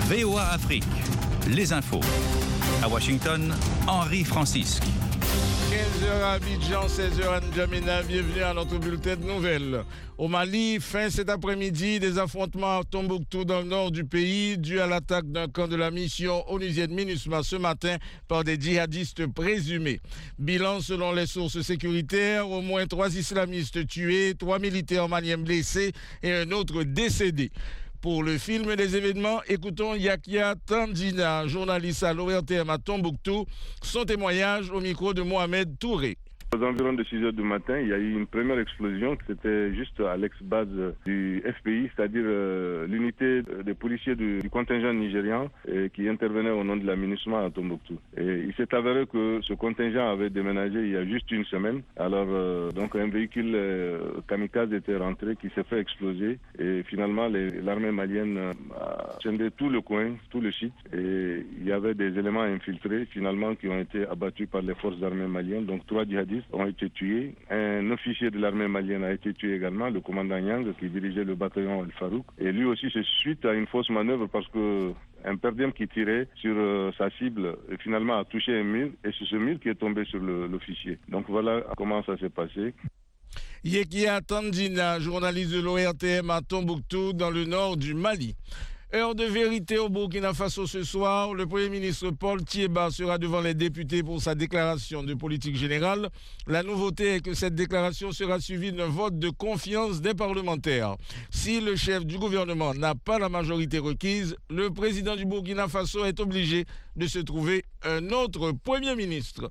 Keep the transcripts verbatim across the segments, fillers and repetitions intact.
V O A Afrique, les infos. À Washington, Henri Francisque. quinze heures à Abidjan, seize heures à N'Djamena. Bienvenue à notre bulletin de nouvelles. Au Mali, fin cet après-midi, des affrontements à Tombouctou dans le nord du pays, dus à l'attaque d'un camp de la mission onusienne MINUSMA ce matin par des djihadistes présumés. Bilan selon les sources sécuritaires, au moins trois islamistes tués, trois militaires maliens blessés et un autre décédé. Pour le film des événements, écoutons Yakia Tandjina, journaliste à l'O R T M à Tombouctou, son témoignage au micro de Mohamed Touré. Aux environs de six heures du matin, il y a eu une première explosion. C'était juste à l'ex-base du F P I, c'est-à-dire euh, l'unité des policiers du, du contingent nigérian euh, qui intervenait au nom de la MINUSMA à Tombouctou. Et il s'est avéré que ce contingent avait déménagé il y a juste une semaine. Alors, euh, donc un véhicule euh, kamikaze était rentré qui s'est fait exploser. Et finalement, les, l'armée malienne a scindé tout le coin, tout le site. Et il y avait des éléments infiltrés, finalement, qui ont été abattus par les forces armées maliennes. Donc, trois djihadistes ont été tués. Un officier de l'armée malienne a été tué également, le commandant Yang, qui dirigeait le bataillon El Farouk. Et lui aussi, c'est suite à une fausse manœuvre parce que un perdien qui tirait sur euh, sa cible finalement a touché un mur et c'est ce mur qui est tombé sur le, l'officier. Donc voilà comment ça s'est passé. Yekia Tandjina, journaliste de l'O R T M à Tombouctou dans le nord du Mali. Heure de vérité au Burkina Faso ce soir. Le Premier ministre Paul Thiéba sera devant les députés pour sa déclaration de politique générale. La nouveauté est que cette déclaration sera suivie d'un vote de confiance des parlementaires. Si le chef du gouvernement n'a pas la majorité requise, le président du Burkina Faso est obligé de se trouver un autre Premier ministre.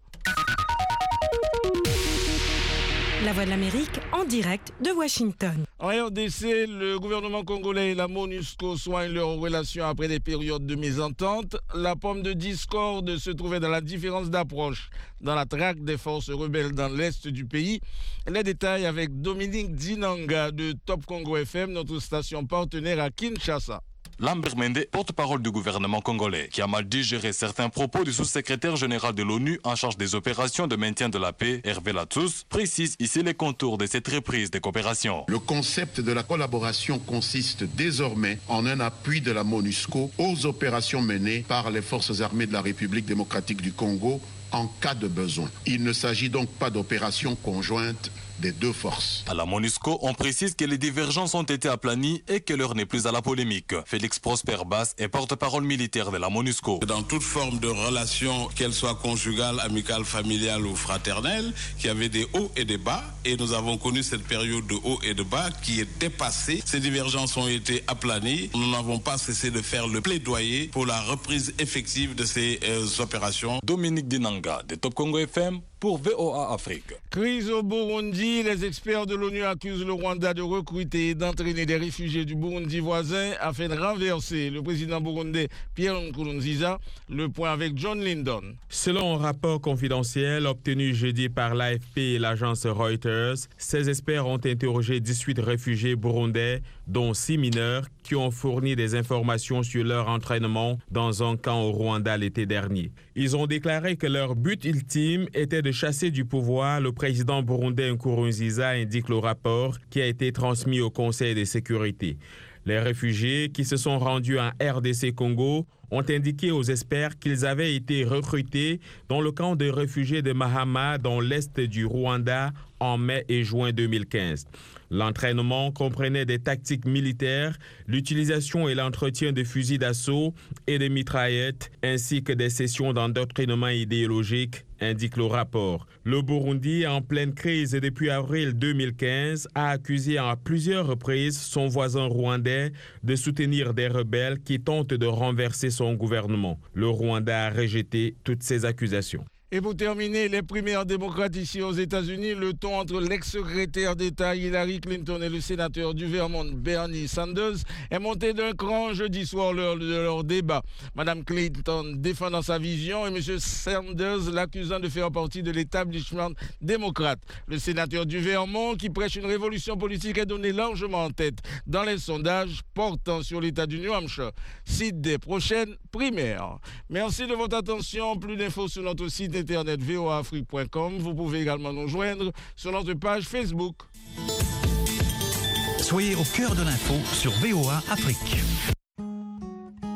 La Voix de l'Amérique en direct de Washington. En R D C, le gouvernement congolais et la MONUSCO soignent leurs relations après des périodes de mésentente. La pomme de discorde se trouvait dans la différence d'approche dans la traque des forces rebelles dans l'est du pays. Les détails avec Dominique Dinanga de Top Congo F M, notre station partenaire à Kinshasa. Lambert Mende, porte-parole du gouvernement congolais, qui a mal digéré certains propos du sous-secrétaire général de l'ONU en charge des opérations de maintien de la paix, Hervé Latsous, précise ici les contours de cette reprise des coopérations. Le concept de la collaboration consiste désormais en un appui de la MONUSCO aux opérations menées par les forces armées de la République démocratique du Congo en cas de besoin. Il ne s'agit donc pas d'opérations conjointes des deux forces. À la MONUSCO, on précise que les divergences ont été aplanies et que l'heure n'est plus à la polémique. Félix Prosper Bass est porte-parole militaire de la MONUSCO. Dans toute forme de relation, qu'elle soit conjugale, amicale, familiale ou fraternelle, qui avait des hauts et des bas, et nous avons connu cette période de hauts et de bas qui est dépassée. Ces divergences ont été aplanies. Nous n'avons pas cessé de faire le plaidoyer pour la reprise effective de ces euh, opérations. Dominique Dinanga de Top Congo F M pour V O A Afrique. Crise au Burundi, les experts de l'ONU accusent le Rwanda de recruter et d'entraîner des réfugiés du Burundi voisin afin de renverser le président burundais Pierre Nkurunziza. Le point avec John Lyndon. Selon un rapport confidentiel obtenu jeudi par l'A F P et l'agence Reuters, ces experts ont interrogé dix-huit réfugiés burundais, dont six mineurs, qui ont fourni des informations sur leur entraînement dans un camp au Rwanda l'été dernier. Ils ont déclaré que leur but ultime était de chasser du pouvoir le président burundais Nkurunziza, indique le rapport qui a été transmis au Conseil de sécurité. Les réfugiés qui se sont rendus en R D C Congo ont indiqué aux experts qu'ils avaient été recrutés dans le camp de réfugiés de Mahama dans l'est du Rwanda en mai et juin deux mille quinze. L'entraînement comprenait des tactiques militaires, l'utilisation et l'entretien de fusils d'assaut et de mitraillettes, ainsi que des sessions d'endoctrinement idéologique, indique le rapport. Le Burundi, en pleine crise depuis avril deux mille quinze, a accusé à plusieurs reprises son voisin rwandais de soutenir des rebelles qui tentent de renverser son gouvernement. Le Rwanda a rejeté toutes ces accusations. Et pour terminer, les primaires démocrates ici aux États-Unis, le ton entre l'ex-secrétaire d'État Hillary Clinton et le sénateur du Vermont Bernie Sanders est monté d'un cran jeudi soir lors de leur débat. Madame Clinton défendant sa vision et M. Sanders l'accusant de faire partie de l'établissement démocrate. Le sénateur du Vermont, qui prêche une révolution politique, est donné largement en tête dans les sondages portant sur l'État du New Hampshire, site des prochaines primaires. Merci de votre attention. Plus d'infos sur notre site internet v o a afrique point com. Vous pouvez également nous joindre sur notre page Facebook. Soyez au cœur de l'info sur V O A Afrique.